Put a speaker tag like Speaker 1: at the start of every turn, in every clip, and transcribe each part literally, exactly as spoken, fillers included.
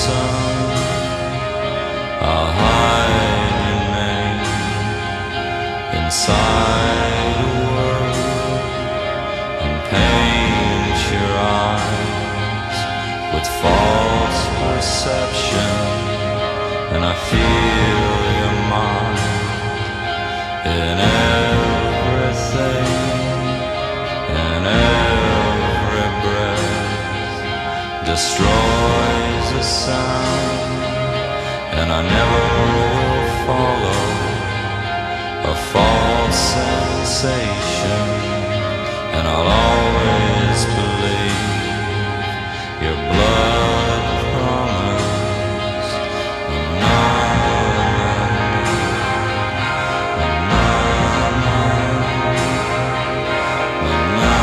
Speaker 1: sun. I'll hide your name inside a word and paint your eyes with false perception. And I feel your mind in everything, in every breath destroys the sound. And I never will follow a false sensation, and I'll always believe your blood promise. Na, na, na, na, na,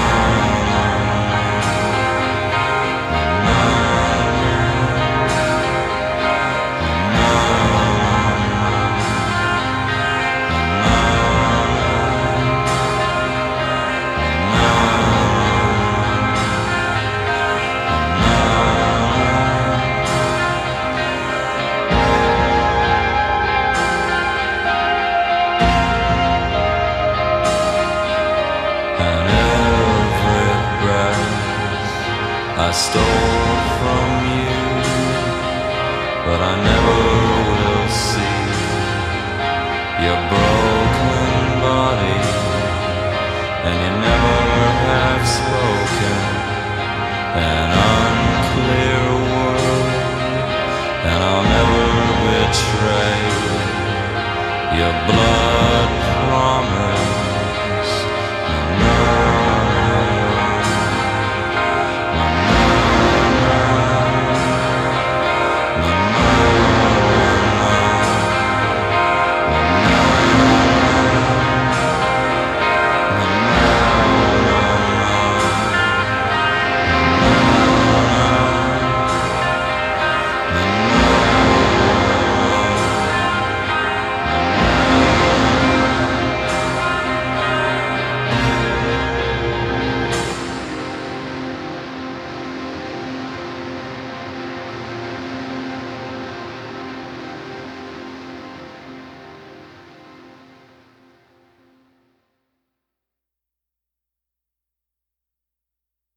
Speaker 1: I stole from you, but I never will see your broken body, and you never have spoken an unclear word, and I'll never betray your blood.